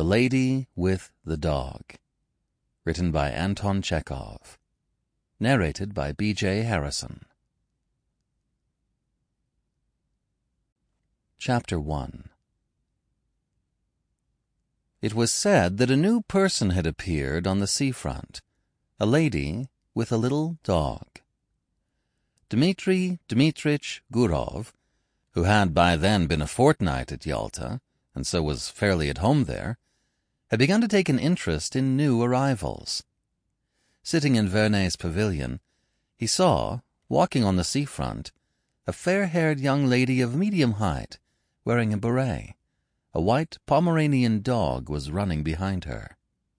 The Lady with the Dog. Written by Anton Chekhov. Narrated by B.J. Harrison. Chapter 1. It was said that a new person had appeared on the seafront, a lady with a little dog. Dmitri Dmitrich Gurov, who had by then been a fortnight at Yalta, and so was fairly at home there, had begun to take an interest in new arrivals. Sitting in Vernet's pavilion, he saw, walking on the seafront, a fair-haired young lady of medium height, wearing a beret. A white Pomeranian dog was running behind her.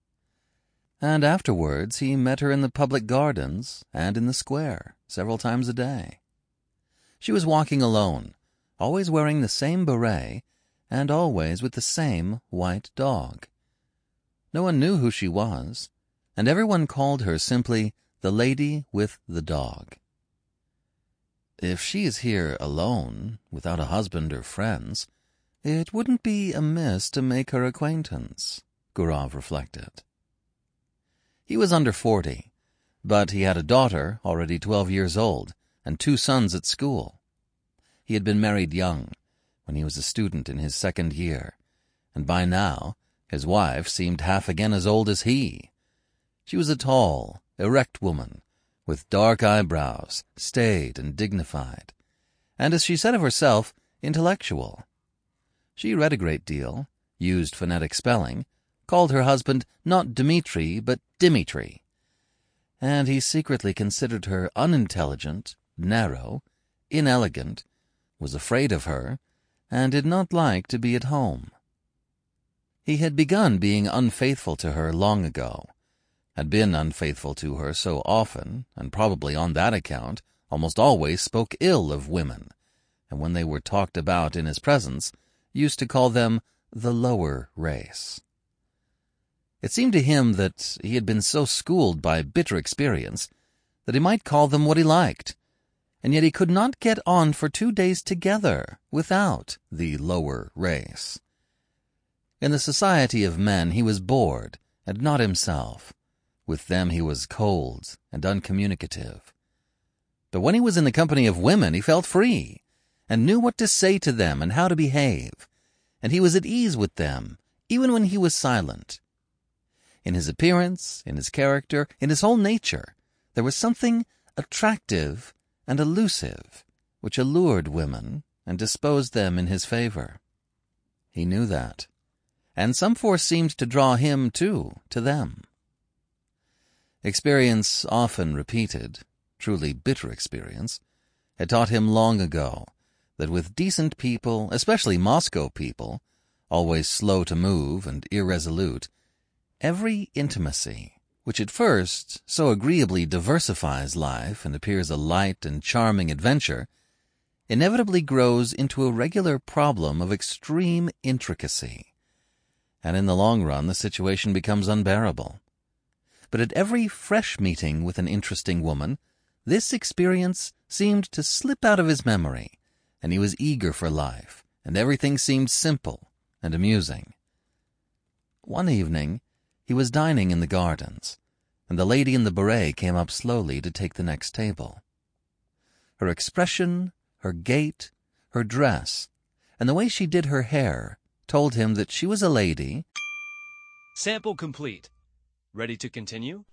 And afterwards he met her in the public gardens and in the square several times a day. She was walking alone, always wearing the same beret, and always with the same white dog. No one knew who she was, and everyone called her simply the Lady with the Dog. If she is here alone, without a husband or friends, it wouldn't be amiss to make her acquaintance, Gurov reflected. He was under 40, but he had a daughter already 12 years old and 2 sons at school. He had been married young, when he was a student in his 2nd year, and by now his wife seemed half again as old as he. She was a tall, erect woman, with dark eyebrows, staid and dignified, and, as she said of herself, intellectual. She read a great deal, used phonetic spelling, called her husband not Dmitri but Dimitri, and he secretly considered her unintelligent, narrow, inelegant, was afraid of her, and did not like to be at home. He had begun being unfaithful to her long ago, had been unfaithful to her so often, and probably on that account almost always spoke ill of women, and when they were talked about in his presence, used to call them the lower race. It seemed to him that he had been so schooled by bitter experience that he might call them what he liked, and yet he could not get on for 2 days together without the lower race. In the society of men he was bored, and not himself. With them he was cold and uncommunicative. But when he was in the company of women he felt free, and knew what to say to them and how to behave, and he was at ease with them, even when he was silent. In his appearance, in his character, in his whole nature, there was something attractive and elusive, which allured women and disposed them in his favor. He knew that, and some force seemed to draw him, too, to them. Experience often repeated, truly bitter experience, had taught him long ago that with decent people, especially Moscow people, always slow to move and irresolute, every intimacy, which at first so agreeably diversifies life and appears a light and charming adventure, inevitably grows into a regular problem of extreme intricacy, and in the long run the situation becomes unbearable. But at every fresh meeting with an interesting woman, this experience seemed to slip out of his memory, and he was eager for life, and everything seemed simple and amusing. One evening he was dining in the gardens, and the lady in the beret came up slowly to take the next table. Her expression, her gait, her dress, and the way she did her hair told him that she was a lady. Sample complete. Ready to continue?